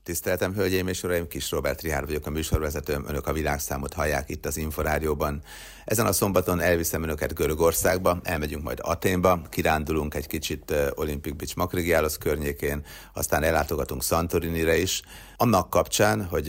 Tiszteltem, hölgyeim és uraim, Kis Róbert Richárd vagyok, a műsorvezetőm, önök a világszámot hallják itt az Inforádióban. Ezen a szombaton elviszem önöket Görögországba, elmegyünk majd Athénba, kirándulunk egy kicsit Olympic Beach Makrigialos környékén, aztán ellátogatunk Santorinire is. Annak kapcsán, hogy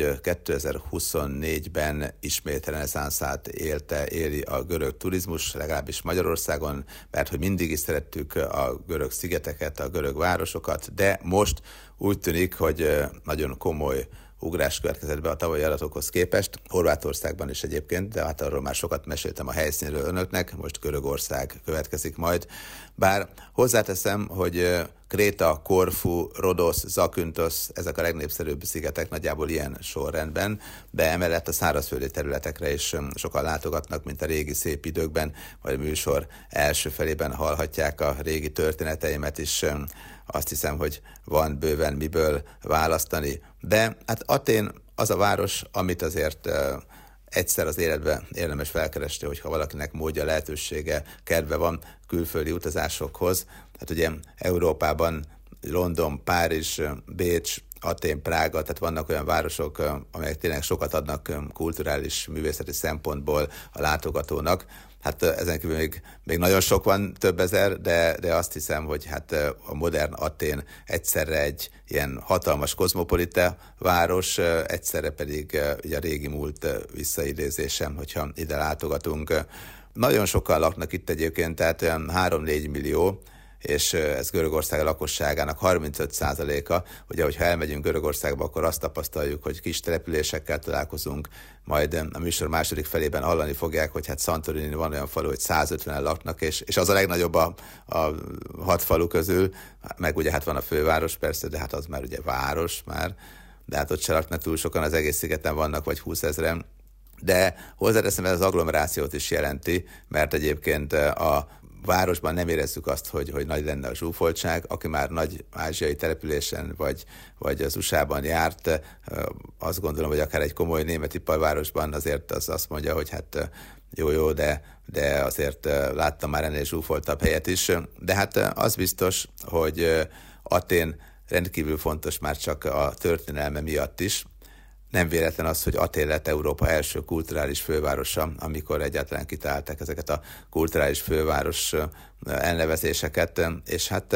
2024-ben ismét reneszánszát éli a görög turizmus, legalábbis Magyarországon, mert hogy mindig is szerettük a görög szigeteket, a görög városokat, de most úgy tűnik, hogy nagyon komoly ugrás következett be a tavalyi adatokhoz képest. Horvátországban is egyébként, de hát arról már sokat meséltem a helyszínről önöknek, most Görögország következik majd. Bár hozzáteszem, hogy Kréta, Korfu, Rodosz, Zaküntösz, ezek a legnépszerűbb szigetek nagyjából ilyen sorrendben, de emellett a szárazföldi területekre is sokan látogatnak, mint a régi szép időkben, vagy a műsor első felében hallhatják a régi történeteimet is. Azt hiszem, hogy van bőven miből választani. De hát Athén az a város, amit azért egyszer az életben érdemes felkeresni, hogyha valakinek módja, lehetősége, kedve van külföldi utazásokhoz. Hát ugye Európában London, Párizs, Bécs, Athén, Prága, tehát vannak olyan városok, amelyek tényleg sokat adnak kulturális, művészeti szempontból a látogatónak. Hát ezen kívül még nagyon sok van, több ezer, de azt hiszem, hogy hát a modern Athén egyszerre egy ilyen hatalmas kozmopolita város, egyszerre pedig ugye a régi múlt visszaidézése, hogyha ide látogatunk. Nagyon sokan laknak itt egyébként, tehát olyan 3-4 millió, és ez Görögország lakosságának 35%-a. Ugye, hogyha elmegyünk Görögországba, akkor azt tapasztaljuk, hogy kis településekkel találkozunk, majd a műsor második felében hallani fogják, hogy hát Santorini van olyan falu, hogy 150-en laknak, és az a legnagyobb a 6 falu közül, meg ugye hát van a főváros persze, de hát az már ugye város már, de hát ott se laknak túl sokan, az egész szigeten vannak, vagy 20 000-en. De hozzáteszem, ez az agglomerációt is jelenti, mert egyébként a városban nem érezzük azt, hogy nagy lenne a zsúfoltság. Aki már nagy ázsiai településen vagy az USA-ban járt, azt gondolom, hogy akár egy komoly német iparvárosban azért az azt mondja, hogy hát jó, de azért láttam már ennél zsúfoltabb helyet is. De hát az biztos, hogy Athén rendkívül fontos már csak a történelme miatt is. Nem véletlen az, hogy Athén lett Európa első kulturális fővárosa, amikor egyáltalán kitalálták ezeket a kulturális főváros elnevezéseket, és hát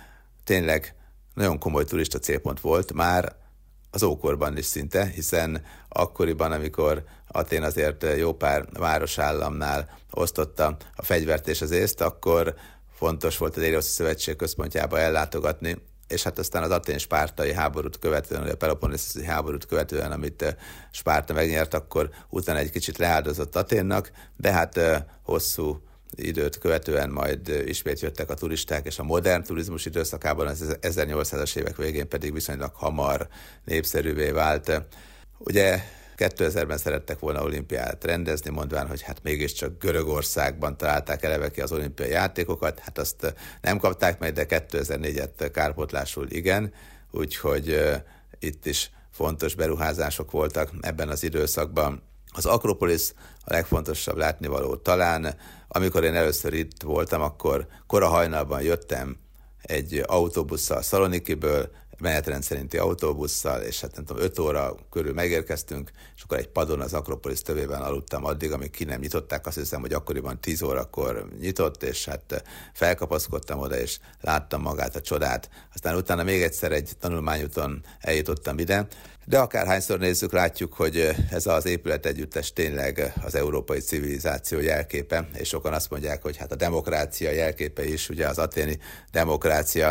tényleg nagyon komoly turista célpont volt már az ókorban is szinte, hiszen akkoriban, amikor Athén azért jó pár városállamnál osztotta a fegyvert és az észt, akkor fontos volt a Déloszi Szövetség központjába ellátogatni, és hát aztán az atén-spártai háborút követően, a peloponnesoszi háborút követően, amit Spárta megnyert, akkor utána egy kicsit leáldozott Athénnak, de hát hosszú időt követően majd ismét jöttek a turisták, és a modern turizmus időszakában az 1800-as évek végén pedig viszonylag hamar népszerűvé vált. Ugye 2000-ben szerettek volna olimpiát rendezni, mondván, hogy hát mégiscsak Görögországban találták eleve ki az olimpiai játékokat, hát azt nem kapták meg, de 2004-et kárpótlásul igen, úgyhogy itt is fontos beruházások voltak ebben az időszakban. Az Akropolisz a legfontosabb látnivaló talán. Amikor én először itt voltam, akkor kora hajnalban jöttem egy autóbusszal Szalonikiből, menetrend szerinti autóbusszal, és hát nem tudom, 5 óra körül megérkeztünk, és akkor egy padon az Akropolisz tövében aludtam addig, amíg ki nem nyitották. Azt hiszem, hogy akkoriban 10 órakor nyitott, és hát felkapaszkodtam oda, és láttam magát a csodát. Aztán utána még egyszer egy tanulmányúton eljutottam ide, de akárhányszor nézzük, látjuk, hogy ez az épület együttes tényleg az európai civilizáció jelképe, és sokan azt mondják, hogy hát a demokrácia jelképe is, ugye az athéni demokrácia,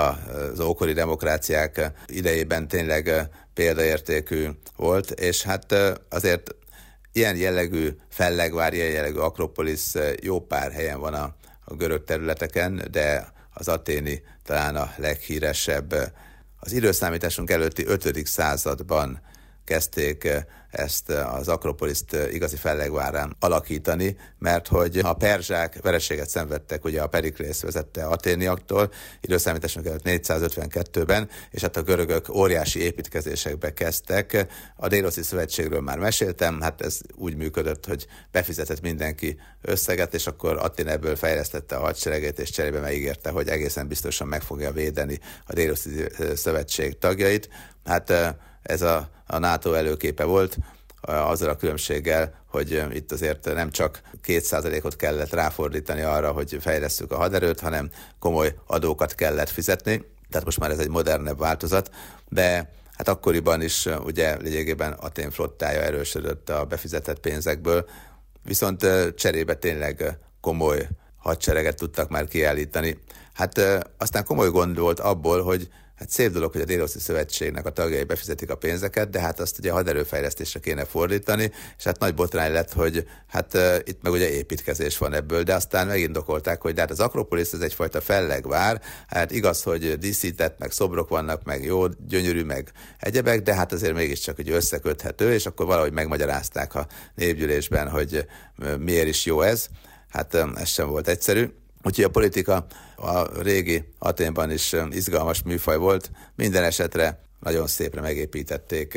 az ókori demokráciák idejében tényleg példaértékű volt, és hát azért ilyen jellegű fellegvár, ilyen jellegű Akropolisz jó pár helyen van a görög területeken, de az athéni talán a leghíresebb. Az időszámításunk előtti 5. században kezdték ezt az Akropoliszt igazi fellegvárán alakítani, mert hogy a perzsák vereséget szenvedtek, ugye a Periklész vezette athéniaktól, időszámításunk előtt 452-ben, és hát a görögök óriási építkezésekbe kezdtek. A Déloszi Szövetségről már meséltem, hát ez úgy működött, hogy befizetett mindenki összeget, és akkor Athén ebből fejlesztette a hadseregét, és cserébe megígérte, hogy egészen biztosan meg fogja védeni a Déloszi Szövetség tagjait. Hát ez a NATO előképe volt, azzal a különbséggel, hogy itt azért nem csak 2%-ot kellett ráfordítani arra, hogy fejlesszük a haderőt, hanem komoly adókat kellett fizetni. Tehát most már ez egy modernebb változat, de hát akkoriban is ugye lényegében Atén flottája erősödött a befizetett pénzekből, viszont cserébe tényleg komoly hadsereget tudtak már kiállítani. Hát aztán komoly gond volt abból, hogy hát szép dolog, hogy a Dél-Orosz Szövetségnek a tagjai befizetik a pénzeket, de hát azt ugye haderőfejlesztésre kéne fordítani, és hát nagy botrány lett, hogy hát itt meg ugye építkezés van ebből, de aztán megindokolták, hogy de hát az Akropolisz ez egyfajta fellegvár, hát igaz, hogy díszített, meg szobrok vannak, meg jó, gyönyörű, meg egyebek, de hát azért mégiscsak egy összeköthető, és akkor valahogy megmagyarázták a népgyűlésben, hogy miért is jó ez. Hát ez sem volt egyszerű. Úgyhogy a politika a régi Aténban is izgalmas műfaj volt. Minden esetre nagyon szépre megépítették,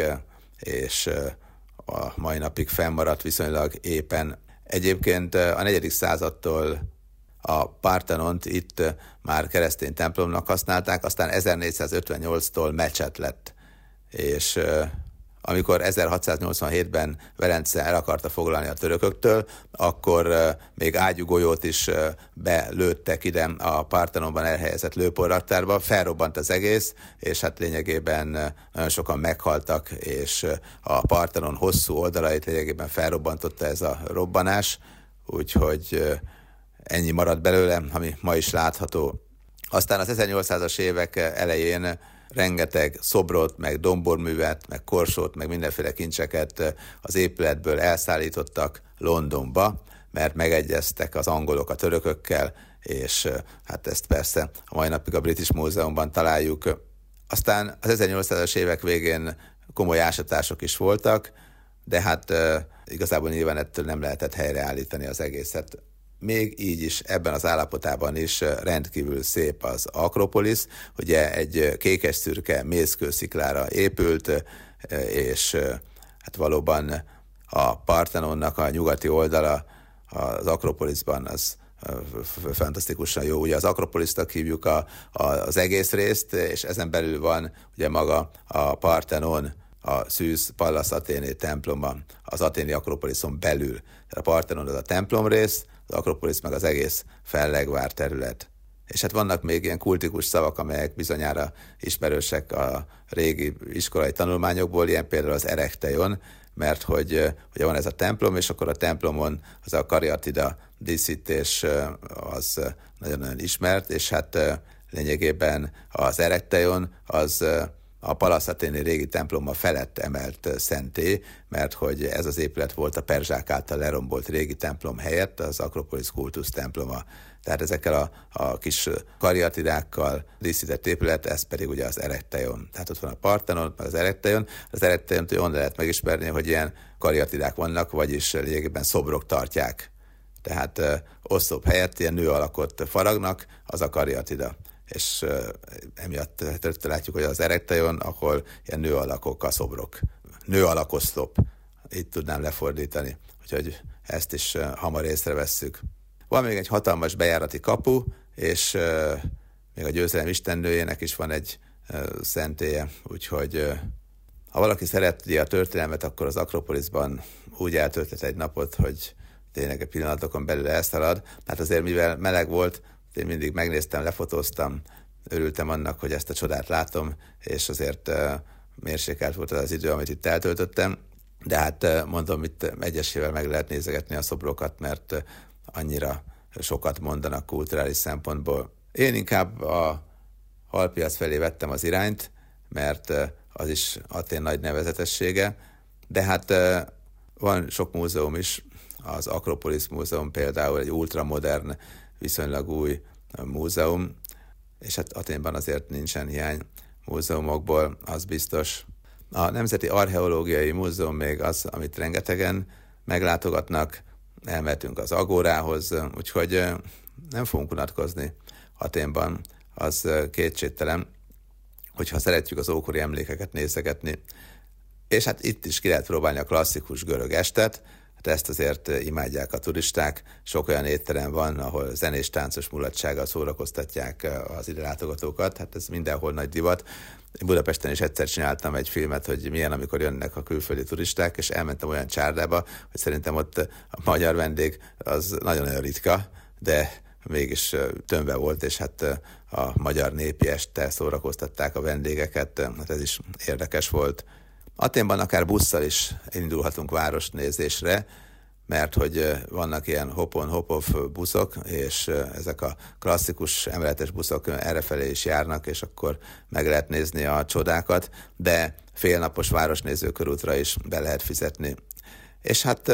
és a mai napig fennmaradt viszonylag éppen. Egyébként a 4. századtól a Partenont itt már keresztény templomnak használták, aztán 1458-tól mecset lett, és amikor 1687-ben Velence el akarta foglalni a törököktől, akkor még ágyúgolyót is belőttek ide a Partenonban elhelyezett lőporraktárba, felrobbant az egész, és hát lényegében nagyon sokan meghaltak, és a Partenon hosszú oldalait lényegében felrobbantotta ez a robbanás, úgyhogy ennyi maradt belőle, ami ma is látható. Aztán az 1800-as évek elején rengeteg szobrot, meg domborművet, meg korsót, meg mindenféle kincseket az épületből elszállítottak Londonba, mert megegyeztek az angolok a törökökkel, és hát ezt persze a mai napig a British Múzeumban találjuk. Aztán az 1800-as évek végén komoly ásatások is voltak, de hát igazából nyilván ettől nem lehetett helyreállítani az egészet. Még így is, ebben az állapotában is rendkívül szép az Akropolisz, ugye egy kékes-szürke mészkősziklára épült, és hát valóban a Partenonnak a nyugati oldala az Akropoliszban az fantasztikusan jó. Ugye az Akropolisznak hívjuk az egész részt, és ezen belül van ugye maga a Partenon, a Szűz Pallas Athéné temploma, az athéni Akropoliszon belül. Tehát a Partenon az a templom rész, az Akropolisz meg az egész fellegvár terület. És hát vannak még ilyen kultikus szavak, amelyek bizonyára ismerősek a régi iskolai tanulmányokból, ilyen például az Erekteion, mert hogy ugye van ez a templom, és akkor a templomon az a kariatida díszítés az nagyon-nagyon ismert, és hát lényegében az Erekteion az a Pallas Athéné régi temploma felett emelt szentély, mert hogy ez az épület volt a perzsák által lerombolt régi templom helyett, az Akropolisz kultusz temploma. Tehát ezekkel a kis kariatidákkal díszített épület, ez pedig ugye az Erekteion. Tehát ott van a Partenon, meg az Erekteion. Az Erekteiont onnan lehet megismerni, hogy ilyen kariatidák vannak, vagyis lényegében szobrok tartják. Tehát oszlop helyett ilyen nő alakot faragnak, az a kariatida. És emiatt látjuk, hogy az Erekteion, ahol ilyen nő alakok a szobrok. Nő alakoszlop, így tudnám lefordítani. Úgyhogy ezt is hamar észrevesszük. Van még egy hatalmas bejárati kapu, és még a győzelem istennőjének is van egy szentélye, úgyhogy ha valaki szereti a történelmet, akkor az Akropoliszban úgy eltölthet egy napot, hogy tényleg egy pillanatokon belül elszalad. Hát azért, mivel meleg volt, én mindig megnéztem, lefotóztam, örültem annak, hogy ezt a csodát látom, és azért mérsékelt volt az idő, amit itt eltöltöttem. De hát mondom, itt egyesével meg lehet nézegetni a szobrokat, mert annyira sokat mondanak kulturális szempontból. Én inkább a Halpiac felé vettem az irányt, mert az is Atén nagy nevezetessége, de hát van sok múzeum is, az Akropolisz Múzeum például egy ultramodern, viszonylag új múzeum, és hát Athénban azért nincsen hiány múzeumokból, az biztos. A Nemzeti Archeológiai Múzeum még az, amit rengetegen meglátogatnak, elmehetünk az Agórához, úgyhogy nem fogunk unatkozni Athénban, az kétségtelen, hogyha szeretjük az ókori emlékeket nézegetni. És hát itt is ki lehet próbálni a klasszikus görög estet. de ezt azért imádják a turisták. Sok olyan étterem van, ahol zenés táncos mulatsággal szórakoztatják az ide látogatókat, hát ez mindenhol nagy divat. Én Budapesten is egyszer csináltam egy filmet, hogy milyen, amikor jönnek a külföldi turisták, és elmentem olyan csárdába, hogy szerintem ott a magyar vendég az nagyon-nagyon ritka, de mégis tömve volt, és hát a magyar népi este szórakoztatták a vendégeket, hát ez is érdekes volt. Athénban akár busszal is indulhatunk városnézésre, mert hogy vannak ilyen hop-on-hop-off buszok, és ezek a klasszikus emeletes buszok errefelé is járnak, és akkor meg lehet nézni a csodákat, de félnapos városnézőkörútra is be lehet fizetni. És hát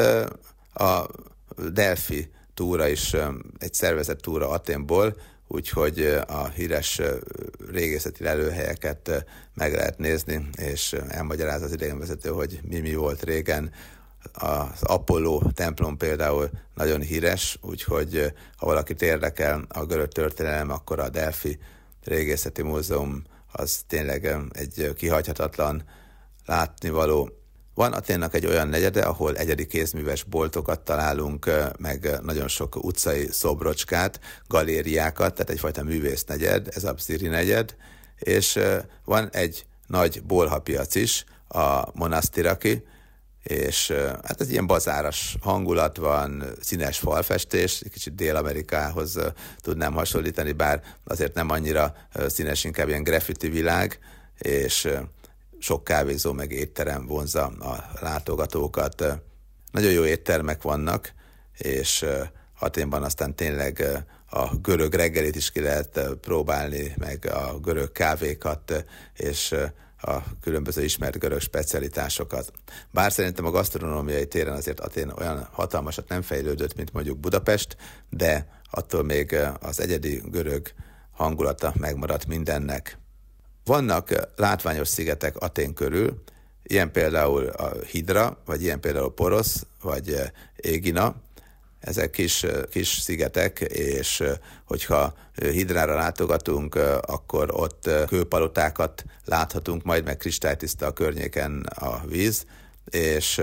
a Delphi túra is egy szervezett túra Athénból, úgyhogy a híres régészeti lelőhelyeket meg lehet nézni, és elmagyaráz az idegenvezető, hogy mi volt régen. Az Apollo templom például nagyon híres, úgyhogy ha valakit érdekel a görög történelem, akkor a Delphi régészeti múzeum az tényleg egy kihagyhatatlan látnivaló. Van Athénnak egy olyan negyede, ahol egyedi kézműves boltokat találunk, meg nagyon sok utcai szobrocskát, galériákat, tehát egyfajta művésznegyed, ez a Psziri negyed, és van egy nagy bolhapiac is, a Monasztiraki, és hát ez ilyen bazáros hangulat van, színes falfestés, kicsit Dél-Amerikához tudnám hasonlítani, bár azért nem annyira színes, inkább ilyen graffiti világ, és sok kávézó meg étterem vonzza a látogatókat. Nagyon jó éttermek vannak, és Athénban aztán tényleg a görög reggelit is ki lehet próbálni, meg a görög kávékat, és a különböző ismert görög specialitásokat. Bár szerintem a gasztronómiai téren azért Athén olyan hatalmasat nem fejlődött, mint mondjuk Budapest, de attól még az egyedi görög hangulata megmaradt mindennek. Vannak látványos szigetek Athén körül, ilyen például a Hidra, vagy ilyen például Porosz, vagy Égina. Ezek kis szigetek, és hogyha Hidrára látogatunk, akkor ott kőpalotákat láthatunk, majd meg kristálytiszta a környéken a víz, és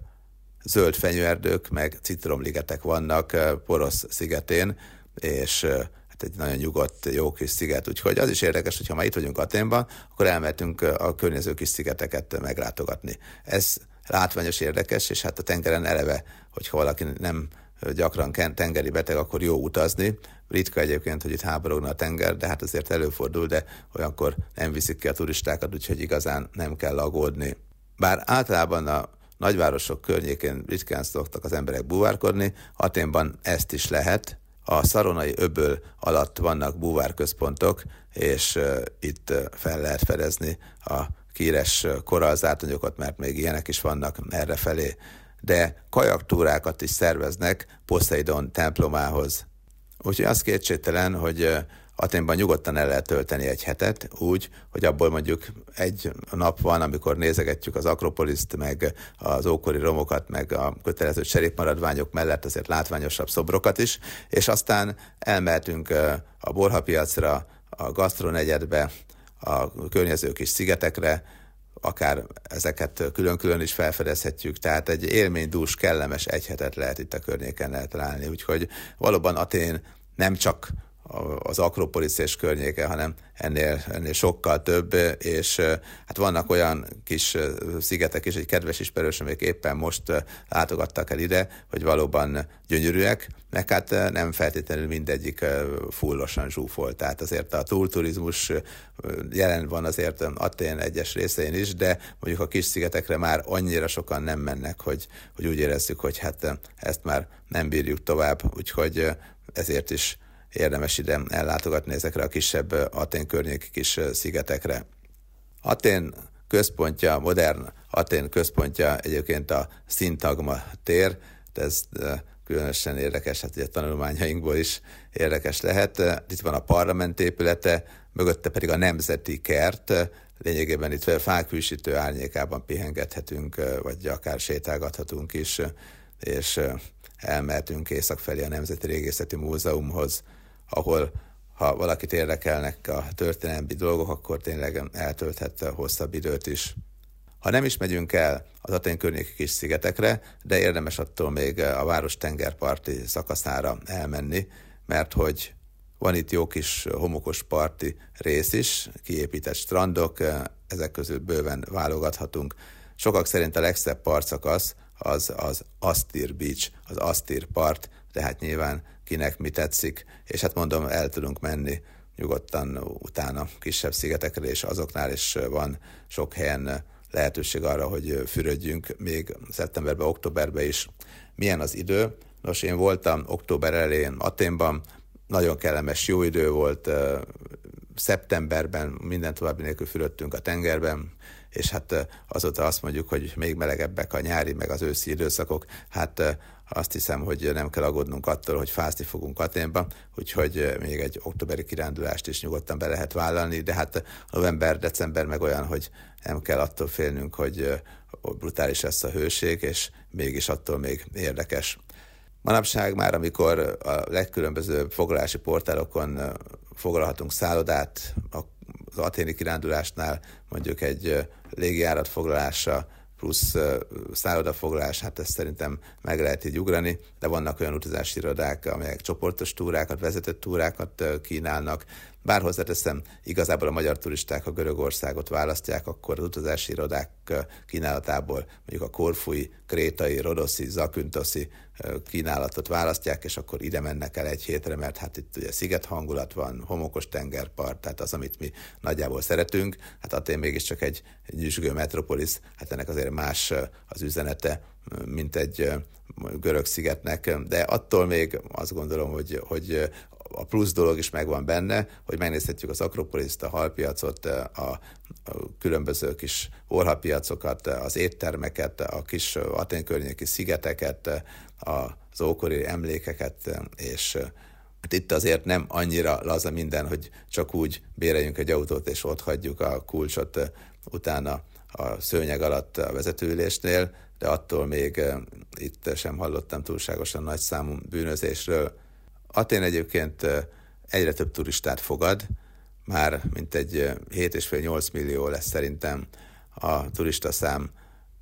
zöld fenyőerdők, meg citromligetek vannak Porosz szigetén, és egy nagyon nyugodt, jó kis sziget, úgyhogy az is érdekes, hogyha ma itt vagyunk Athénban, akkor elmehetünk a környező kis szigeteket meglátogatni. Ez látványos, érdekes, és hát a tengeren eleve, hogyha valaki nem gyakran tengeri beteg, akkor jó utazni. Ritka egyébként, hogy itt háborogna a tenger, de hát azért előfordul, de olyankor nem viszik ki a turistákat, úgyhogy igazán nem kell aggódni. Bár általában a nagyvárosok környékén ritkán szoktak az emberek búvárkodni, Athénban ezt is lehet. A Szaronai öböl alatt vannak búvárközpontok, és itt fel lehet fedezni a híres korallzátonyokat, mert még ilyenek is vannak errefelé. De kajaktúrákat is szerveznek Poszeidon templomához. Úgyhogy az kétségtelen, hogy Athénban nyugodtan el lehet tölteni egy hetet, úgy, hogy abból mondjuk egy nap van, amikor nézegetjük az Akropoliszt, meg az ókori romokat, meg a kötelező cserépmaradványok mellett azért látványosabb szobrokat is, és aztán elmehetünk a borhapiacra, a gasztronegyedbe, a környező kis szigetekre, akár ezeket külön-külön is felfedezhetjük, tehát egy élménydús, kellemes egy hetet lehet itt a környéken eltalálni, úgyhogy valóban Athén nem csak az Akropolisz és környéke, hanem ennél sokkal több, és hát vannak olyan kis szigetek is, egy kedves ismerősöm, amik éppen most látogattak el ide, hogy valóban gyönyörűek, meg hát nem feltétlenül mindegyik fullosan zsúfolt, tehát azért a túlturizmus jelen van azért Athén egyes részein is, de mondjuk a kis szigetekre már annyira sokan nem mennek, hogy úgy érezzük, hogy hát ezt már nem bírjuk tovább, úgyhogy ezért is érdemes ide ellátogatni ezekre a kisebb Athén környéki kis szigetekre. Athén központja, modern Athén központja egyébként a Szintagma tér, ez különösen érdekes, hát ugye tanulmányainkból is érdekes lehet. Itt van a parlament épülete, mögötte pedig a Nemzeti Kert, lényegében itt fákhűsítő árnyékában pihengethetünk, vagy akár sétálgathatunk is, és elmehetünk észak felé a Nemzeti Régészeti Múzeumhoz, ahol ha valakit érdekelnek a történelmi dolgok, akkor tényleg eltölthet hosszabb időt is. Ha nem is megyünk el az Atén környéki kis szigetekre, de érdemes attól még a város tengerparti szakaszára elmenni, mert hogy van itt jó kis homokos parti rész is, kiépített strandok, ezek közül bőven válogathatunk. Sokak szerint a legszebb partszakasz az Astir Beach, az Astir part, tehát nyilván kinek mi tetszik, és hát mondom, el tudunk menni nyugodtan utána kisebb szigetekre, és azoknál is van sok helyen lehetőség arra, hogy fürödjünk még szeptemberben, októberben is. Milyen az idő? Nos, én voltam október elején Athénban, nagyon kellemes, jó idő volt, szeptemberben minden további nélkül fürödtünk a tengerben, és hát azóta azt mondjuk, hogy még melegebbek a nyári, meg az őszi időszakok, hát azt hiszem, hogy nem kell aggódnunk attól, hogy fázni fogunk Athénba, úgyhogy még egy októberi kirándulást is nyugodtan be lehet vállalni, de hát november, december meg olyan, hogy nem kell attól félnünk, hogy brutális lesz a hőség, és mégis attól még érdekes. Manapság már, amikor a legkülönbözőbb foglalási portálokon foglalhatunk szállodát, az athéni kirándulásnál mondjuk egy légijárat foglalása plusz szállodafoglalás, hát ezt szerintem meg lehet így ugrani, de vannak olyan utazási irodák, amelyek csoportos túrákat, vezetett túrákat kínálnak. Bár hozzáteszem, igazából a magyar turisták, ha Görögországot választják, akkor az utazási irodák kínálatából mondjuk a korfui, krétai, rodoszi, zaküntoszi kínálatot választják, és akkor ide mennek el egy hétre, mert hát itt ugye sziget hangulat van, homokos tengerpart, tehát az, amit mi nagyjából szeretünk. Hát Atén mégiscsak egy nyüzsgő metropolis, hát ennek azért más az üzenete, mint egy görög szigetnek, de attól még azt gondolom, hogy a plusz dolog is megvan benne, hogy megnézhetjük az Akropoliszt, a halpiacot, a különböző kis orhapiacokat, az éttermeket, a kis Atén környéki szigeteket, az ókori emlékeket, és itt azért nem annyira laza minden, hogy csak úgy béreljünk egy autót, és ott hagyjuk a kulcsot utána a szőnyeg alatt a vezetőülésnél, de attól még itt sem hallottam túlságosan nagy számú bűnözésről. Atén egyébként egyre több turistát fogad, már mintegy 7,5-8 millió lesz szerintem a turistaszám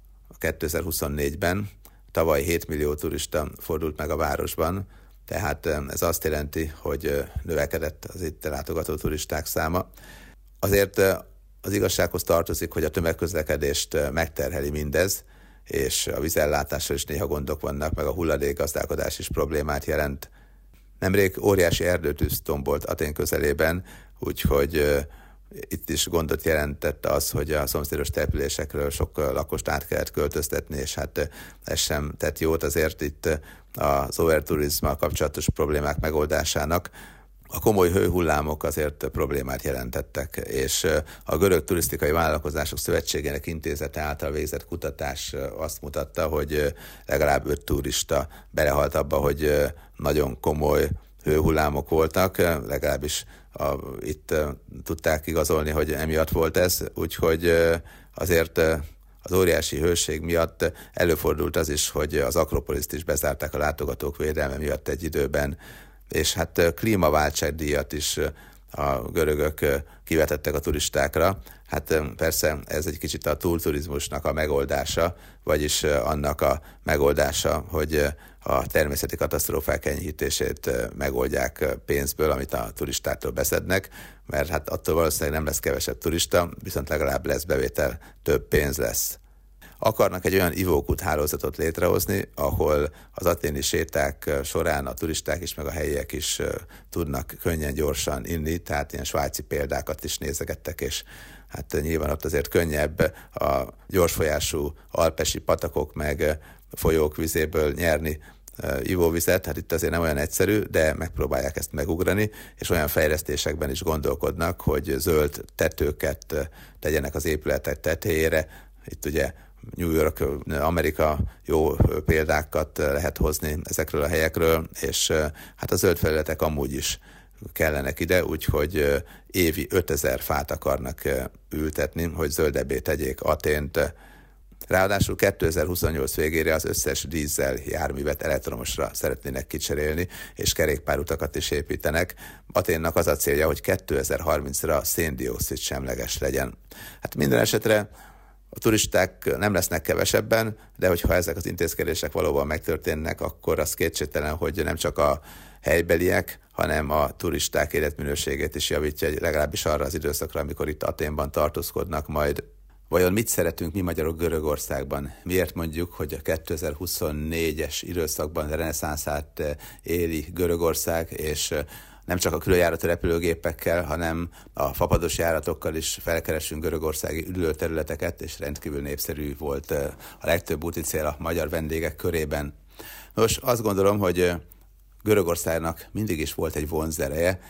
2024-ben. Tavaly 7 millió turista fordult meg a városban, tehát ez azt jelenti, hogy növekedett az itt látogató turisták száma. Azért az igazsághoz tartozik, hogy a tömegközlekedést megterheli mindez, és a vízellátással is néha gondok vannak, meg a hulladékgazdálkodás is problémát jelent. Nemrég óriási erdőtűz tombolt Atén közelében, úgyhogy itt is gondot jelentett az, hogy a szomszédos településekről sok lakost át kellett költöztetni, és hát ez sem tett jót azért itt az overturizmmal kapcsolatos problémák megoldásának. A komoly hőhullámok azért problémát jelentettek, és a Görög Turisztikai Vállalkozások Szövetségének intézete által végzett kutatás azt mutatta, hogy legalább 5 turista belehalt abba, hogy nagyon komoly hőhullámok voltak, legalábbis itt tudták igazolni, hogy emiatt volt ez, úgyhogy azért az óriási hőség miatt előfordult az is, hogy az Akropoliszt is bezárták a látogatók védelme miatt egy időben, és hát klímaváltságdíjat is a görögök kivetettek a turistákra. Hát persze ez egy kicsit a túlturizmusnak a megoldása, vagyis annak a megoldása, hogy a természeti katasztrófák enyhítését megoldják pénzből, amit a turistától beszednek, mert hát attól valószínűleg nem lesz kevesebb turista, viszont legalább lesz bevétel, több pénz lesz. Akarnak egy olyan ivókút hálózatot létrehozni, ahol az athéni séták során a turisták is, meg a helyiek is tudnak könnyen, gyorsan inni, tehát ilyen svájci példákat is nézegettek, és hát nyilván ott azért könnyebb a gyorsfolyású alpesi patakok meg folyók vizéből nyerni ivóvizet, hát itt azért nem olyan egyszerű, de megpróbálják ezt megugrani, és olyan fejlesztésekben is gondolkodnak, hogy zöld tetőket tegyenek az épületek tetejére. Itt ugye New York, Amerika jó példákat lehet hozni ezekről a helyekről, és hát a zöld felületek amúgy is kellenek ide, úgyhogy évi 5000 fát akarnak ültetni, hogy zöldebbé tegyék Athént. Ráadásul 2028 végére az összes dízel járművet elektromosra szeretnének kicserélni, és kerékpárutakat is építenek. Athénnak az a célja, hogy 2030-ra széndioxid semleges legyen. Hát minden esetre A turisták nem lesznek kevesebben, de hogyha ezek az intézkedések valóban megtörténnek, akkor az kétségtelen, hogy nem csak a helybeliek, hanem a turisták életminőségét is javítja, legalábbis arra az időszakra, amikor itt Athénban tartózkodnak majd. Vajon mit szeretünk mi magyarok Görögországban? Miért mondjuk, hogy a 2024-es időszakban reneszánszát éli Görögország, és nem csak a különjáratú repülőgépekkel, hanem a fapados járatokkal is felkeresünk görögországi üdülőterületeket, és rendkívül népszerű volt a legtöbb úti cél a magyar vendégek körében. Nos, azt gondolom, hogy Görögországnak mindig is volt egy vonzereje.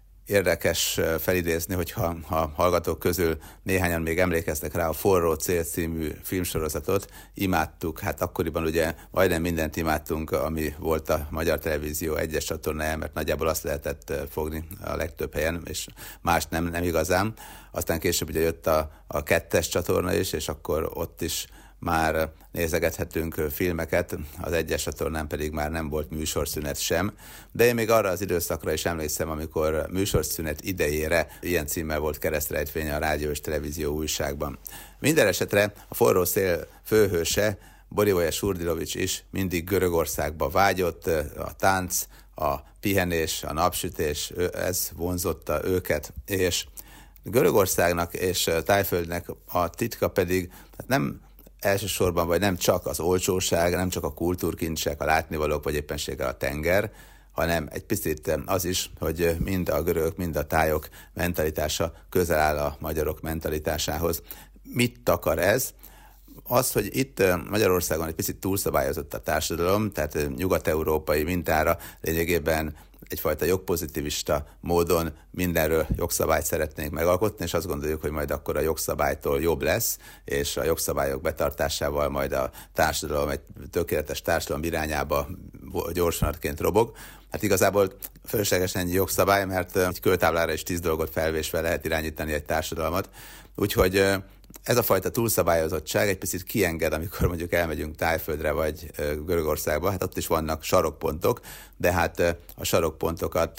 Érdekes felidézni, hogyha hallgatók közül néhányan még emlékeznek rá a Forró cél című filmsorozatot, imádtuk, hát akkoriban ugye majdnem mindent imádtunk, ami volt a Magyar Televízió egyes csatornáján, mert nagyjából azt lehetett fogni a legtöbb helyen, és más nem igazán. Aztán később ugye jött a kettes csatorna is, és akkor ott is már nézegethetünk filmeket, az egyes csatornán pedig már nem volt műsorszünet sem, de én még arra az időszakra is emlékszem, amikor műsorszünet idejére ilyen címmel volt keresztrejtvény a rádió és televízió újságban. Minden esetre a Forró szél főhőse, Borivoje Surdilovics is mindig Görögországba vágyott, a tánc, a pihenés, a napsütés, ez vonzotta őket, és Görögországnak és Thaiföldnek a titka pedig nem elsősorban, vagy nem csak az olcsóság, nem csak a kultúrkincsek, a látnivalók, vagy éppenséggel a tenger, hanem egy picit az is, hogy mind a görögök, mind a tájok mentalitása közel áll a magyarok mentalitásához. Mit akar ez? Az, hogy itt Magyarországon egy picit túlszabályozott a társadalom, tehát nyugat-európai mintára lényegében egyfajta jogpozitivista módon mindenről jogszabályt szeretnénk megalkotni, és azt gondoljuk, hogy majd akkor a jogszabálytól jobb lesz, és a jogszabályok betartásával majd a társadalom egy tökéletes társadalom irányába gyorsanatként robog. Hát igazából fölöslegesen ennyi jogszabály, mert egy kőtáblára is 10 dolgot felvésve lehet irányítani egy társadalmat. Úgyhogy ez a fajta túlszabályozottság egy picit kienged, amikor mondjuk elmegyünk Thaiföldre vagy Görögországba, hát ott is vannak sarokpontok, de hát a sarokpontokat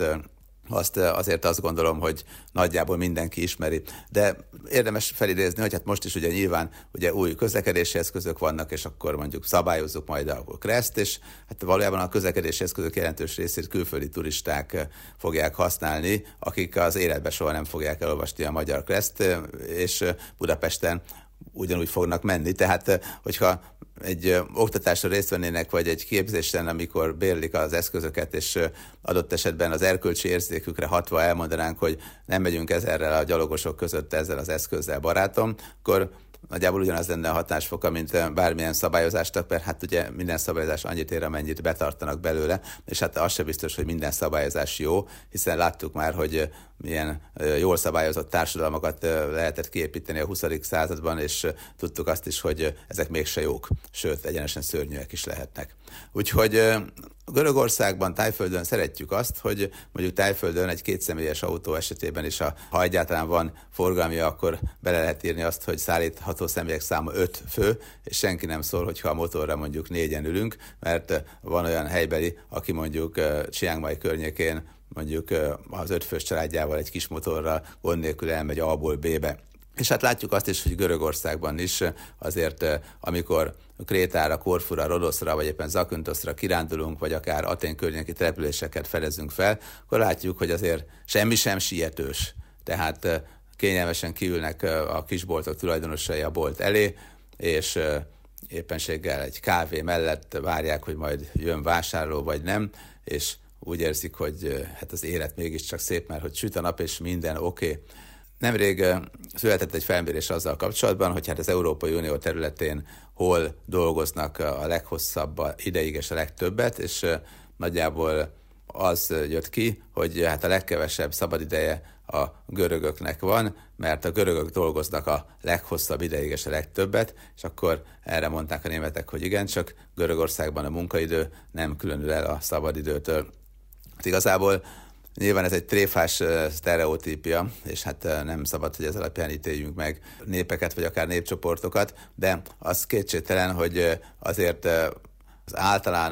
azért azt gondolom, hogy nagyjából mindenki ismeri. De érdemes felidézni, hogy hát most is ugye nyilván ugye új közlekedési eszközök vannak, és akkor mondjuk szabályozzuk majd a KRESzt, és hát valójában a közlekedési eszközök jelentős részét külföldi turisták fogják használni, akik az életben soha nem fogják elolvasni a magyar KRESzt, és Budapesten ugyanúgy fognak menni. Tehát, hogyha egy oktatásra részt vennének, vagy egy képzésen, amikor bérlik az eszközöket, és adott esetben az erkölcsi érzékükre hatva elmondanánk, hogy nem megyünk ezerrel a gyalogosok között ezzel az eszközzel, barátom, akkor nagyjából ugyanaz lenne a hatásfoka, mint bármilyen szabályozásnak, mert hát ugye minden szabályozás annyit ér, amennyit betartanak belőle, és hát az sem biztos, hogy minden szabályozás jó, hiszen láttuk már, hogy milyen jól szabályozott társadalmakat lehetett kiépíteni a 20. században, és tudtuk azt is, hogy ezek mégse jók, sőt, egyenesen szörnyűek is lehetnek. Úgyhogy Görögországban, Thaiföldön szeretjük azt, hogy mondjuk Thaiföldön egy kétszemélyes autó esetében is, ha egyáltalán van forgalmi, akkor bele lehet írni azt, hogy szállítható személyek száma 5 fő, és senki nem szól, hogyha a motorra mondjuk 4-en ülünk, mert van olyan helybeli, aki mondjuk Chiang Mai környékén mondjuk az 5 fős családjával egy kis motorral gond nélkül elmegy A-ból B-be. És hát látjuk azt is, hogy Görögországban is azért, amikor Krétára, Korfura, Rodoszra, vagy éppen Zakynthosra kirándulunk, vagy akár Atén környéki településeket fedezünk fel, akkor látjuk, hogy azért semmi sem sietős. Tehát kényelmesen kiülnek a kisboltok tulajdonosai a bolt elé, és éppenséggel egy kávé mellett várják, hogy majd jön vásárló, vagy nem, és úgy érzik, hogy hát az élet mégiscsak szép, mert hogy süt a nap, és minden oké. Nemrég született egy felmérés azzal kapcsolatban, hogy hát az Európai Unió területén hol dolgoznak a leghosszabb ideig és a legtöbbet, és nagyjából az jött ki, hogy hát a legkevesebb szabadideje a görögöknek van, mert a görögök dolgoznak a leghosszabb ideig és a legtöbbet, és akkor erre mondták a németek, hogy igen, csak Görögországban a munkaidő nem különül el a szabadidőtől. Hát igazából nyilván ez egy tréfás sztereotípia, és hát nem szabad, hogy ez alapján ítéljünk meg népeket, vagy akár népcsoportokat, de az kétségtelen, hogy azért az általános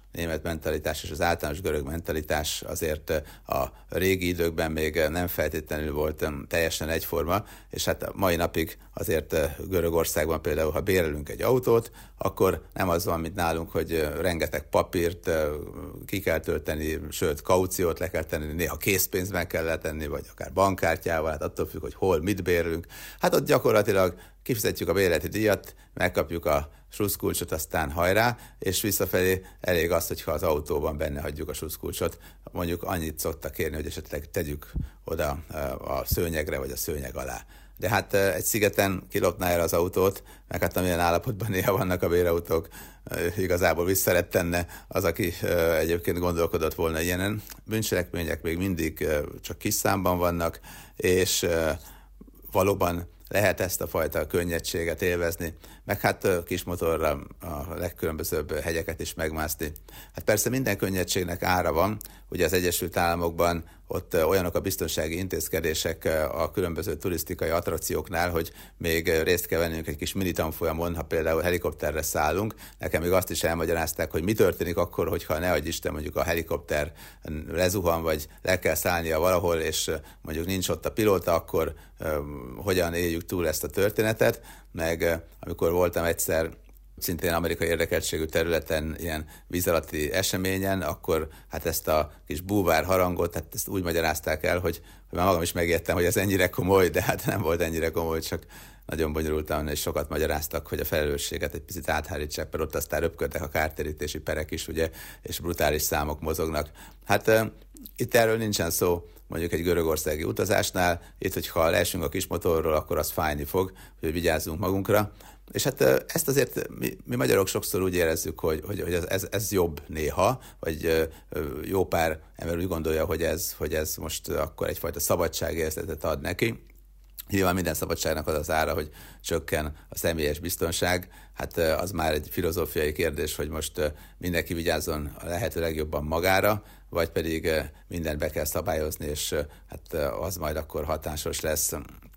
német mentalitás és az általános görög mentalitás azért a régi időkben még nem feltétlenül volt teljesen egyforma, és hát a mai napig azért Görögországban például, ha bérelünk egy autót, akkor nem az van, mint nálunk, hogy rengeteg papírt ki kell tölteni, sőt, kauciót le kell tenni, néha készpénzben kell letenni, vagy akár bankkártyával, hát attól függ, hogy hol, mit bérlünk. Hát ott gyakorlatilag kifizetjük a bérleti díjat, megkapjuk a sluszkulcsot, aztán hajrá, és visszafelé elég az, hogyha az autóban benne hagyjuk a sluszkulcsot. Mondjuk annyit szoktak kérni, hogy esetleg tegyük oda a szőnyegre, vagy a szőnyeg alá. De hát egy szigeten kilopná el az autót, meg hát amilyen állapotban néha vannak a bérautók, igazából vissza lett tenne az, aki egyébként gondolkodott volna ilyenen. Bűncselekmények még mindig csak kis számban vannak, és valóban lehet ezt a fajta könnyedséget élvezni, meg hát kis motorra a legkülönbözőbb hegyeket is megmászni. Hát persze minden könnyedségnek ára van, ugye az Egyesült Államokban ott olyanok a biztonsági intézkedések a különböző turisztikai attrakcióknál, hogy még részt kell vennünk egy kis mini tanfolyamon, ha például helikopterre szállunk. Nekem még azt is elmagyarázták, hogy mi történik akkor, hogyha ne adj Isten, mondjuk a helikopter lezuhan, vagy le kell szállnia valahol, és mondjuk nincs ott a pilóta, akkor hogyan éljük túl ezt a történetet. Meg amikor voltam egyszer szintén amerikai érdekeltségű területen, ilyen víz alatti eseményen, akkor hát ezt a kis búvár harangot, hát ezt úgy magyarázták el, hogy már magam is megijedtem, hogy ez ennyire komoly, de hát nem volt ennyire komoly, csak nagyon bonyolultan és sokat magyaráztak, hogy a felelősséget egy picit áthárítsák, mert ott aztán röpködnek a kártérítési perek is, ugye, és brutális számok mozognak. Hát itt erről nincsen szó, mondjuk egy görögországi utazásnál, itt, hogyha leesünk a kis motorról, akkor az fájni fog, hogy vigyázzunk magunkra. És hát ezt azért mi magyarok sokszor úgy érezzük, hogy ez jobb néha, vagy jó pár ember úgy gondolja, hogy ez most akkor egyfajta szabadságérzetet ad neki. Nyilván minden szabadságnak az az ára, hogy csökken a személyes biztonság. Hát az már egy filozófiai kérdés, hogy most mindenki vigyázzon a lehető legjobban magára, vagy pedig mindent be kell szabályozni, és hát az majd akkor hatásos lesz.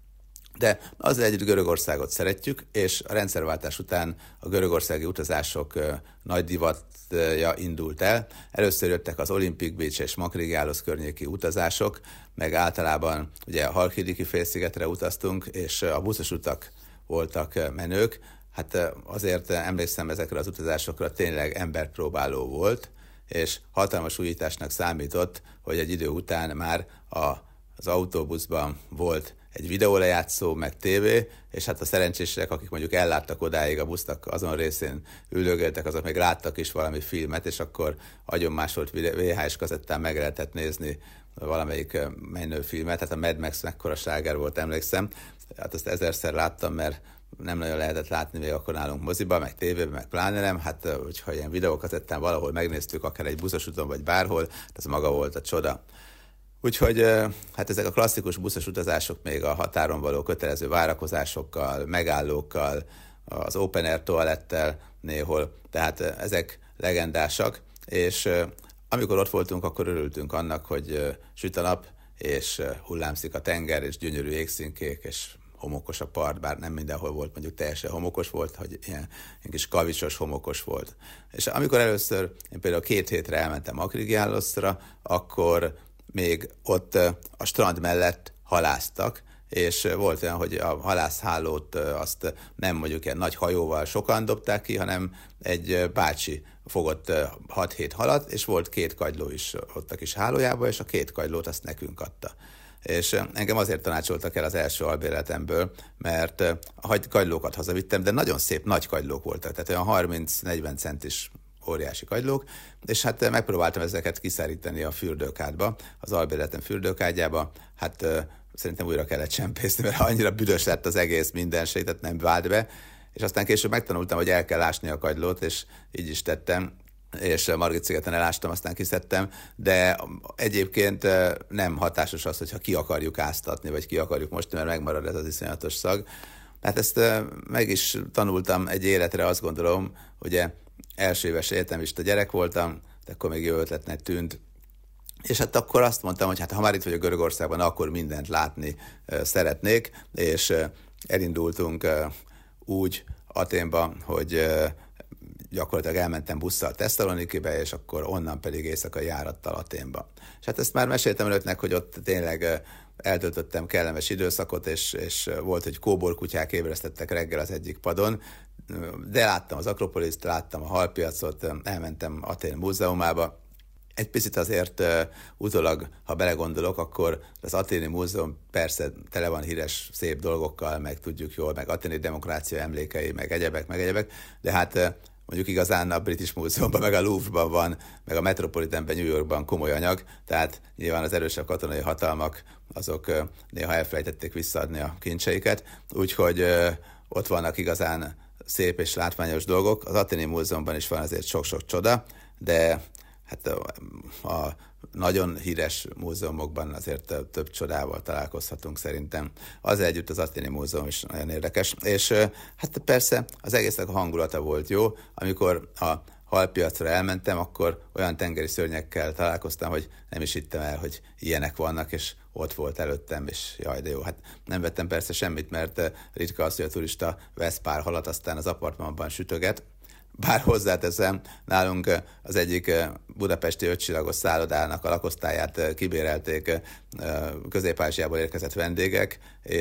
De azzal együtt Görögországot szeretjük, és a rendszerváltás után a görögországi utazások nagy divatja indult el. Először jöttek az Olympic Beach és Makrigiálosz környéki utazások, meg általában ugye a Halkidiki félszigetre utaztunk, és a buszos utak voltak menők. Hát azért emlékszem, ezekre az utazásokra tényleg emberpróbáló volt, és hatalmas újításnak számított, hogy egy idő után már az autóbuszban volt egy videólejátszó, meg tévé, és hát a szerencsések, akik mondjuk elláttak odáig a busznak azon részén üldögéltek, azok még láttak is valami filmet, és akkor agyonmásolt VHS kazettán meg lehetett nézni valamelyik menő filmet. Hát a Mad Max mekkora sláger volt, emlékszem. Hát azt 1000-szer láttam, mert nem nagyon lehetett látni még akkor nálunk moziba, meg tévében, meg pláne nem. Hát hogyha ilyen videókazettán valahol megnéztük, akár egy buszos úton, vagy bárhol, ez maga volt a csoda. Úgyhogy hát ezek a klasszikus buszos utazások még a határon való kötelező várakozásokkal, megállókkal, az open air toalettel néhol, tehát ezek legendásak, és amikor ott voltunk, akkor örültünk annak, hogy süt a nap, és hullámzik a tenger, és gyönyörű égszínkék, és homokos a part, bár nem mindenhol volt, mondjuk teljesen homokos volt, hogy ilyen kis kavicsos homokos volt. És amikor először én például 2 hétre elmentem Makrigiáloszra, akkor még ott a strand mellett haláztak, és volt olyan, hogy a halászhálót azt nem mondjuk ilyen nagy hajóval sokan dobták ki, hanem egy bácsi fogott 6-7 halat, és volt 2 kagyló is ott a kis hálójában, és a 2 kagylót azt nekünk adta. És engem azért tanácsoltak el az első albérletemből, mert a kagylókat hazavittem, de nagyon szép nagy kagylók voltak, tehát olyan 30-40 centis óriási kagylók, és hát megpróbáltam ezeket kiszárítani a fürdőkádba, az albérletem fürdőkádjába, hát szerintem újra kellett csempészni, mert annyira büdös lett az egész mindenség, tehát nem vált be, és aztán később megtanultam, hogy el kell ásni a kagylót, és így is tettem, és Margit-szigeten elástam, aztán kiszedtem, de egyébként nem hatásos az, hogyha ki akarjuk áztatni, vagy ki akarjuk mosni, mert megmarad ez az iszonyatos szag. Hát ezt meg is tanultam egy életre, azt gondolom, ugye első éves egyetemista gyerek voltam, de akkor még jó ötletnek tűnt. És hát akkor azt mondtam, hogy hát ha már itt vagyok Görögországban, akkor mindent látni szeretnék, és elindultunk úgy Athénba, hogy gyakorlatilag elmentem busszal Tesszalonikibe, és akkor onnan pedig éjszakai járattal Athénba. És hát ezt már meséltem önöknek, hogy ott tényleg eltöltöttem kellemes időszakot, és volt, hogy kóborkutyák ébresztettek reggel az egyik padon, de láttam az Akropoliszt, láttam a halpiacot, elmentem Athén múzeumába. Egy picit azért utólag, ha belegondolok, akkor az Athéni Múzeum persze tele van híres, szép dolgokkal, meg tudjuk jól, meg athéni demokrácia emlékei, meg egyebek, de hát mondjuk igazán a British Múzeumban, meg a Louvre-ban van, meg a Metropolitanben, New Yorkban komoly anyag, tehát nyilván az erősebb katonai hatalmak, azok néha elfelejtették visszaadni a kincseiket, úgyhogy ott vannak igazán szép és látványos dolgok. Az Athéni Múzeumban is van azért sok-sok csoda, de hát a nagyon híres múzeumokban azért több csodával találkozhatunk szerintem. Azzal együtt az Athéni Múzeum is nagyon érdekes. És hát persze az egésznek a hangulata volt jó. Amikor a halpiacra elmentem, akkor olyan tengeri szörnyekkel találkoztam, hogy nem is hittem el, hogy ilyenek vannak, és ott volt előttem, és jaj, de jó. Hát nem vettem persze semmit, mert ritka az, hogy a turista vesz pár halat, aztán az apartmanban sütöget. Bár hozzáteszem, nálunk az egyik budapesti 5 csillagos szállodának a lakosztályát kibérelték Közép-Ázsiából érkezett vendégek,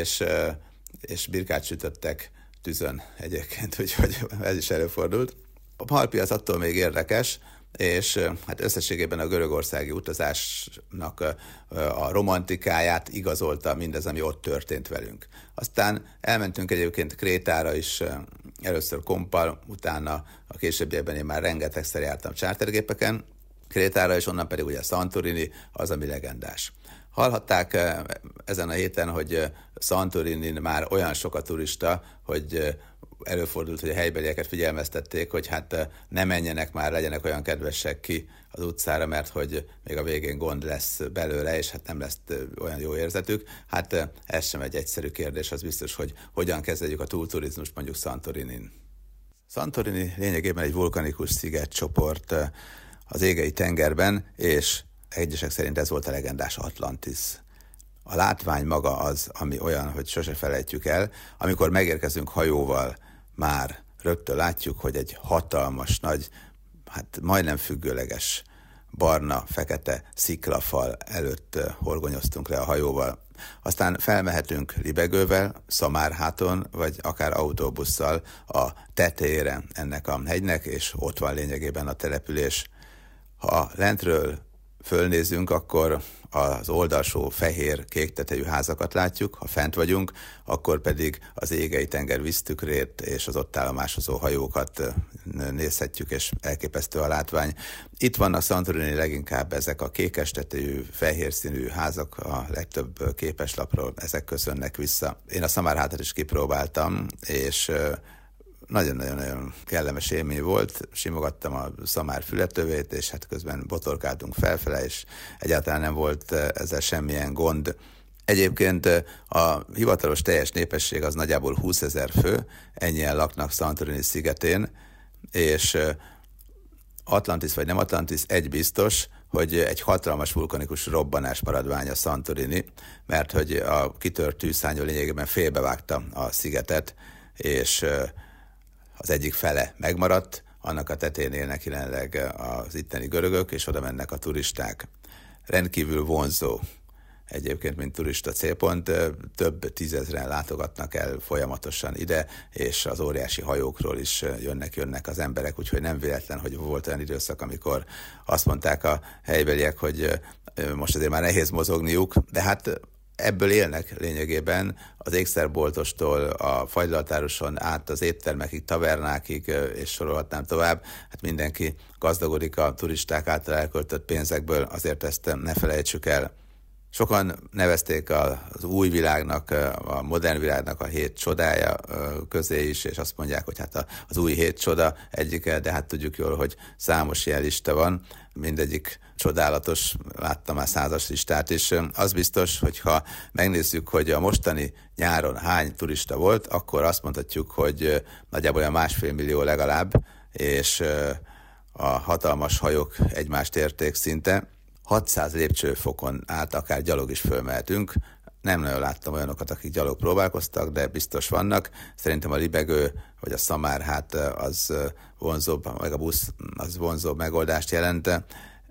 és birkát sütöttek tüzön egyébként, úgyhogy ez is előfordult. A halpiac attól még érdekes, és hát összességében a görögországi utazásnak a romantikáját igazolta mindez, ami ott történt velünk. Aztán elmentünk egyébként Krétára is, először kompal, utána a későbbiekben én már rengetegszer jártam chartergépeken Krétára, és onnan pedig ugye Santorini az, ami legendás. Hallhatták ezen a héten, hogy Santorinin már olyan sok a turista, hogy előfordult, hogy a helybelieket figyelmeztették, hogy hát ne menjenek már, legyenek olyan kedvesek ki az utcára, mert hogy még a végén gond lesz belőle, és hát nem lesz olyan jó érzetük. Hát ez sem egy egyszerű kérdés, az biztos, hogy hogyan kezeljük a túlturizmust mondjuk Santorinin. Santorini lényegében egy vulkanikus szigetcsoport az Égei tengerben, és egyesek szerint ez volt a legendás Atlantis. A látvány maga az, ami olyan, hogy sose felejtjük el. Amikor megérkezünk hajóval, már rögtön látjuk, hogy egy hatalmas, nagy, hát majdnem függőleges, barna, fekete sziklafal előtt horgonyoztunk le a hajóval. Aztán felmehetünk libegővel, Szamárháton, vagy akár autóbusszal a tetejére ennek a hegynek, és ott van lényegében a település. Ha lentről fölnézünk, akkor az oldalsó fehér, kék tetejű házakat látjuk, ha fent vagyunk, akkor pedig az Égei tenger víztükrét és az ott állomásozó hajókat nézhetjük, és elképesztő a látvány. Itt vannak Santorini leginkább ezek a kékes tetejű, fehér színű házak, a legtöbb képeslapról ezek köszönnek vissza. Én a Szamárhátat is kipróbáltam, és nagyon-nagyon kellemes élmény volt, simogattam a szamár fületövét, és hát közben botorkáltunk felfele, és egyáltalán nem volt ezzel semmilyen gond. Egyébként a hivatalos teljes népesség az nagyjából 20 000 fő, ennyien laknak Santorini szigetén, és Atlantis vagy nem Atlantis, egy biztos, hogy egy hatalmas vulkanikus robbanás maradványa Santorini, mert hogy a kitört tűzszárny lényegében félbevágta a szigetet, és az egyik fele megmaradt, annak a tetején élnek jelenleg az itteni görögök, és oda mennek a turisták. Rendkívül vonzó egyébként, mint turista célpont, több tízezren látogatnak el folyamatosan ide, és az óriási hajókról is jönnek az emberek, úgyhogy nem véletlen, hogy volt olyan időszak, amikor azt mondták a helybeliek, hogy most azért már nehéz mozogniuk, de hát ebből élnek lényegében az ékszerboltostól a fagylaltároson át az éttermekig, tavernákig, és sorolhatnám tovább. Hát mindenki gazdagodik a turisták által elköltött pénzekből, azért ezt ne felejtsük el. Sokan nevezték az új világnak, a modern világnak a 7 csodája közé is, és azt mondják, hogy hát az új 7 csoda egyike, de hát tudjuk jól, hogy számos ilyen lista van, mindegyik csodálatos, láttam már 100-as listát is. Az biztos, hogy ha megnézzük, hogy a mostani nyáron hány turista volt, akkor azt mondhatjuk, hogy nagyjából olyan 1,5 millió legalább, és a hatalmas hajók egymást érték szinte. 600 lépcsőfokon át akár gyalog is fölmehetünk, Nem nagyon láttam olyanokat, akik gyalog próbálkoztak, de biztos vannak. Szerintem a libegő vagy a szamár, hát az vonzóbb, meg a busz az vonzóbb megoldást jelent.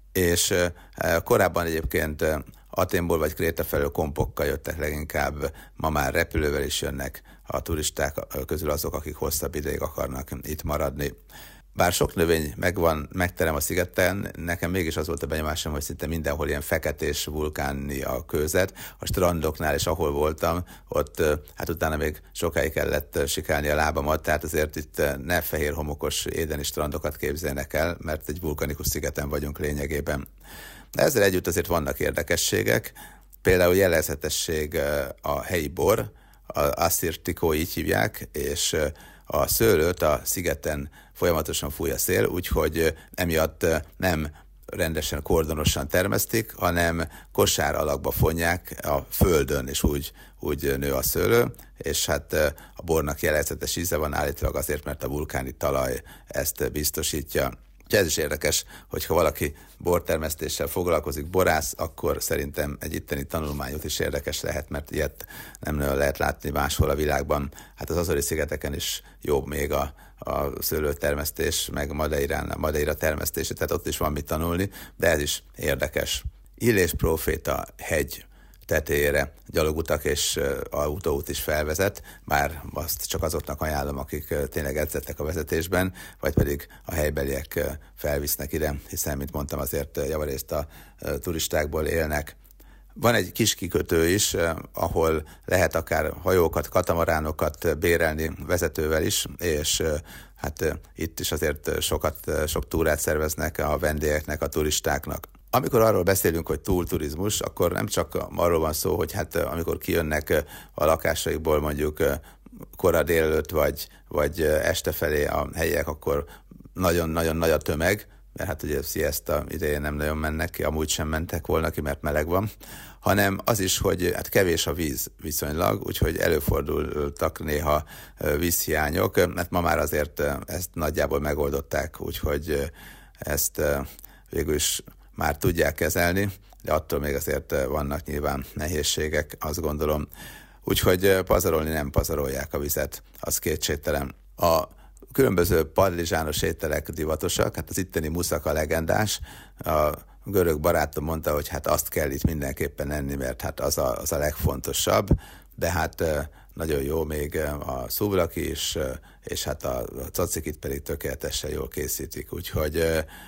És korábban egyébként Athénból vagy Kréta felől kompokkal jöttek leginkább, ma már repülővel is jönnek a turisták közül azok, akik hosszabb ideig akarnak itt maradni. Bár sok növény megterem a szigeten, nekem mégis az volt a benyomásom, hogy szinte mindenhol ilyen feketés vulkáni a kőzet. A strandoknál is, ahol voltam, ott hát utána még sokáig kellett sikálni a lábamat, tehát azért itt ne fehér homokos édeni strandokat képzelnek el, mert egy vulkanikus szigeten vagyunk lényegében. De ezzel együtt azért vannak érdekességek, például jellegzetesség a helyi bor, az Assyrtiko így hívják, és a szőlőt a szigeten folyamatosan fúj a szél, úgyhogy emiatt nem rendesen kordonosan termesztik, hanem kosár alakba fonják a földön, és úgy nő a szőlő, és hát a bornak jellegzetes íze van állítólag azért, mert a vulkáni talaj ezt biztosítja. Ez is érdekes, hogyha valaki bortermesztéssel foglalkozik, borász, akkor szerintem egy itteni tanulmányút is érdekes lehet, mert ilyet nem nagyon lehet látni máshol a világban. Hát az Azori-szigeteken is jobb még a szőlőtermesztés, meg Madeira termesztése, tehát ott is van mit tanulni, de ez is érdekes. Illés próféta hegy tetejére gyalogutak és autóút is felvezet, bár azt csak azoknak ajánlom, akik tényleg edzettek a vezetésben, vagy pedig a helybeliek felvisznek ide, hiszen, mint mondtam, azért javarészt a turistákból élnek. Van egy kis kikötő is, ahol lehet akár hajókat, katamaránokat bérelni vezetővel is, és hát itt is azért sok túrát szerveznek a vendégeknek, a turistáknak. Amikor arról beszélünk, hogy túlturizmus, akkor nem csak arról van szó, hogy hát amikor kijönnek a lakásaikból mondjuk kora délelőtt vagy este felé a helyiek, akkor nagyon-nagyon nagy a tömeg, mert hát ugye siesta idején nem nagyon mennek ki, amúgy sem mentek volna ki, mert meleg van, hanem az is, hogy hát kevés a víz viszonylag, úgyhogy előfordultak néha vízhiányok, mert ma már azért ezt nagyjából megoldották, úgyhogy ezt végül is már tudják kezelni, de attól még azért vannak nyilván nehézségek, azt gondolom. Úgyhogy pazarolni nem pazarolják a vizet, az kétségtelen. A különböző padlizsános ételek divatosak, hát az itteni muszaka legendás. A görög barátom mondta, hogy hát azt kell itt mindenképpen enni, mert hát az a legfontosabb, de hát nagyon jó még a szuvlaki is, és hát a cacikit pedig tökéletesen jól készítik, úgyhogy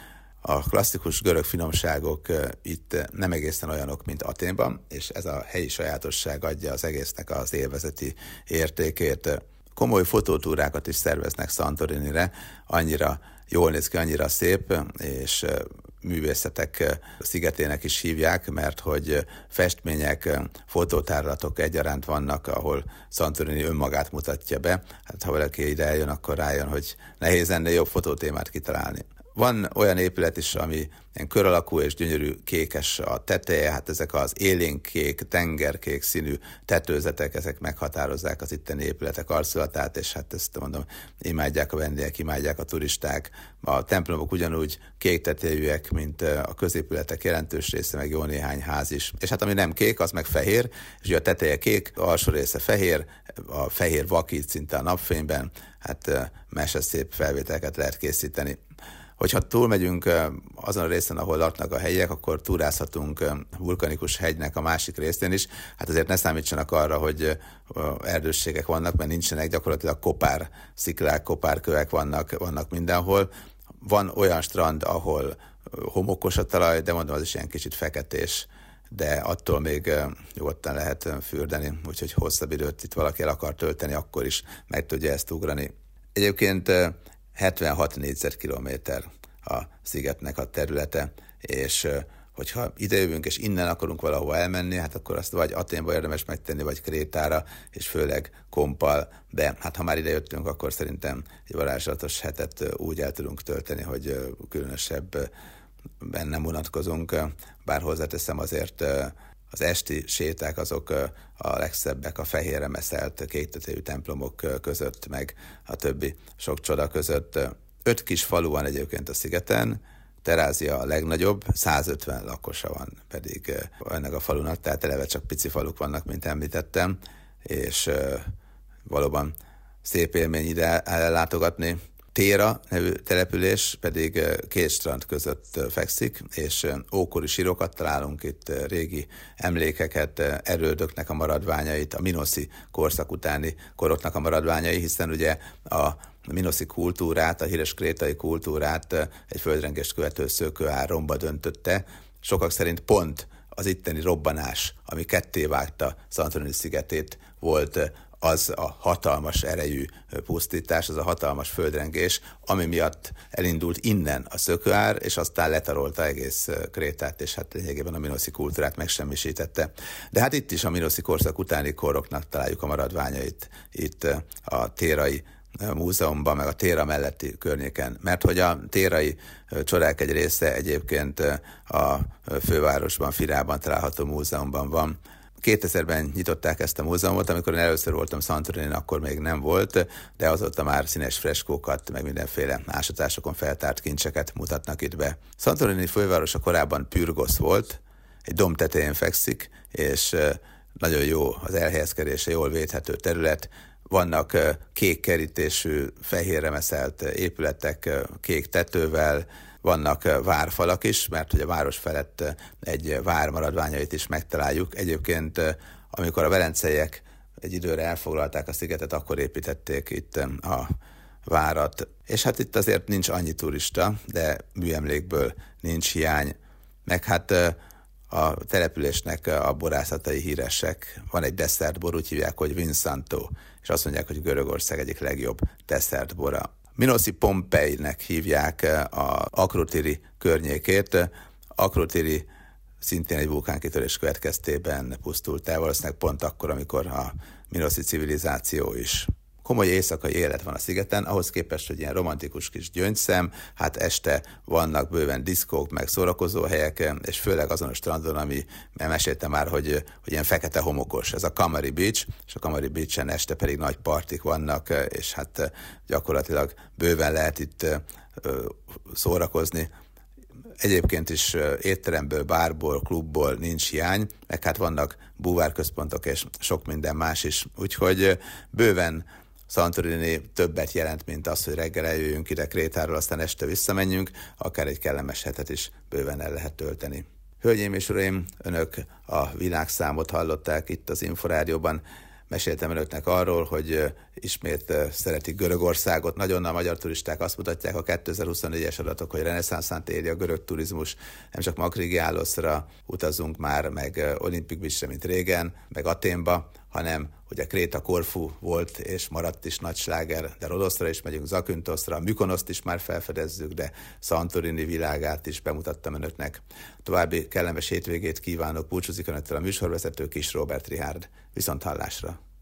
a klasszikus görög finomságok itt nem egészen olyanok, mint Athénban, és ez a helyi sajátosság adja az egésznek az élvezeti értékét. Komoly fotótúrákat is szerveznek Santorinire, annyira jól néz ki, annyira szép, és művészetek szigetének is hívják, mert hogy festmények, fotótárlatok egyaránt vannak, ahol Santorini önmagát mutatja be. Hát ha valaki ide eljön, akkor rájön, hogy nehéz lenne jobb fotótémát kitalálni. Van olyan épület is, ami ilyen kör alakú és gyönyörű kékes a teteje, hát ezek az élénkkék, tengerkék színű tetőzetek, ezek meghatározzák az itteni épületek arculatát, és hát ezt mondom, imádják a vendégek, imádják a turisták. A templomok ugyanúgy kék tetejűek, mint a középületek jelentős része, meg jó néhány ház is. És hát ami nem kék, az meg fehér, és ugye a teteje kék, alsó része fehér, a fehér vakít szinte a napfényben, hát meseszép felvételeket lehet készíteni. Hogyha túlmegyünk azon a részen, ahol laknak a helyiek, akkor túrázhatunk vulkanikus hegynek a másik részén is. Hát azért ne számítsanak arra, hogy erdősségek vannak, mert nincsenek, gyakorlatilag kopár sziklák, kopárkövek vannak mindenhol. Van olyan strand, ahol homokos a talaj, de mondom, az is ilyen kicsit feketés, de attól még nyugodtan lehet fürdeni, úgyhogy hosszabb időt itt valaki el akar tölteni, akkor is meg tudja ezt ugrani. Egyébként 76 négyzetkilométer a szigetnek a területe, és hogyha idejövünk és innen akarunk valahova elmenni, hát akkor azt vagy Athénba érdemes megtenni, vagy Krétára, és főleg kompal, de hát ha már idejöttünk, akkor szerintem egy varázslatos hetet úgy el tudunk tölteni, hogy különösebben nem unatkozunk, bár hozzáteszem azért az esti séták azok a legszebbek a fehérre meszelt kéktetejű templomok között, meg a többi sok csoda között. 5 kis falu van egyébként a szigeten, Terázia a legnagyobb, 150 lakosa van pedig ennek a falunak, tehát eleve csak pici faluk vannak, mint említettem, és valóban szép élmény ide ellátogatni. Téra nevű település pedig két strand között fekszik, és ókori sírokat találunk itt, régi emlékeket, erődöknek a maradványait, a minoszi korszak utáni koroknak a maradványai, hiszen ugye a minoszi kultúrát, a híres krétai kultúrát egy földrengést követő szökőár romba döntötte. Sokak szerint pont az itteni robbanás, ami kettévágta Santorini szigetét, volt az a hatalmas erejű pusztítás, az a hatalmas földrengés, ami miatt elindult innen a szökőár, és aztán letarolta egész Krétát, és hát lényegében a minoszi kultúrát megsemmisítette. De hát itt is a minoszi korszak utáni koroknak találjuk a maradványait, itt a térai múzeumban, meg a Téra melletti környéken, mert hogy a térai csodák egy része egyébként a fővárosban, Firában található múzeumban van. 2000-ben nyitották ezt a múzeumot, amikor én először voltam Santorinin, akkor még nem volt, de azóta már színes freskókat, meg mindenféle ásatásokon feltárt kincseket mutatnak itt be. Santorini fővárosa korábban Pürgosz volt, egy domb tetején fekszik, és nagyon jó az elhelyezkedése, jól védhető terület. Vannak kék kerítésű, fehérre meszelt épületek kék tetővel, vannak várfalak is, mert hogy a város felett egy vár maradványait is megtaláljuk. Egyébként, amikor a velenceiek egy időre elfoglalták a szigetet, akkor építették itt a várat. És hát itt azért nincs annyi turista, de műemlékből nincs hiány. Meg hát a településnek a borászatai híresek. Van egy desszertbor, úgy hívják, hogy Vinsanto, és azt mondják, hogy Görögország egyik legjobb desszertbora. Minoszi Pompeinek hívják a Akrotiri környékét. Akrotiri szintén egy vulkánkitörés következtében pusztult el, valószínűleg pont akkor, amikor a minoszi civilizáció is. Komoly éjszakai élet van a szigeten, ahhoz képest, hogy ilyen romantikus kis gyöngyszem, hát este vannak bőven diszkók, meg szórakozó helyek, és főleg azon a strandon, ami meséltem már, hogy ilyen fekete homokos, ez a Kamari Beach, és a Kamari Beach-en este pedig nagy partik vannak, és hát gyakorlatilag bőven lehet itt szórakozni. Egyébként is étteremből, bárból, klubból nincs hiány, meg hát vannak búvárközpontok és sok minden más is, úgyhogy bőven Santorini többet jelent, mint az, hogy reggel eljöjjünk ide Krétáról, aztán este visszamenjünk, akár egy kellemes hetet is bőven el lehet tölteni. Hölgyeim és uraim, önök a világszámot hallották itt az Inforádióban. Meséltem önöknek arról, hogy ismét szeretik Görögországot. Nagyon a magyar turisták azt mutatják a 2024-es adatok, hogy reneszánszát éri a görög turizmus. Nem csak Makrigiáloszra utazunk már, meg Olympic Beachre, mint régen, meg Athénba, hanem hogy a Kréta Korfu volt és maradt is nagy sláger, de Rodoszra is megyünk, Zakynthosra, Mykonoszt is már felfedezzük, de Santorini világát is bemutattam önöknek. További kellemes hétvégét kívánok, búcsúzik önöktől a műsorvezető Kis Róbert Richárd. Viszont hallásra!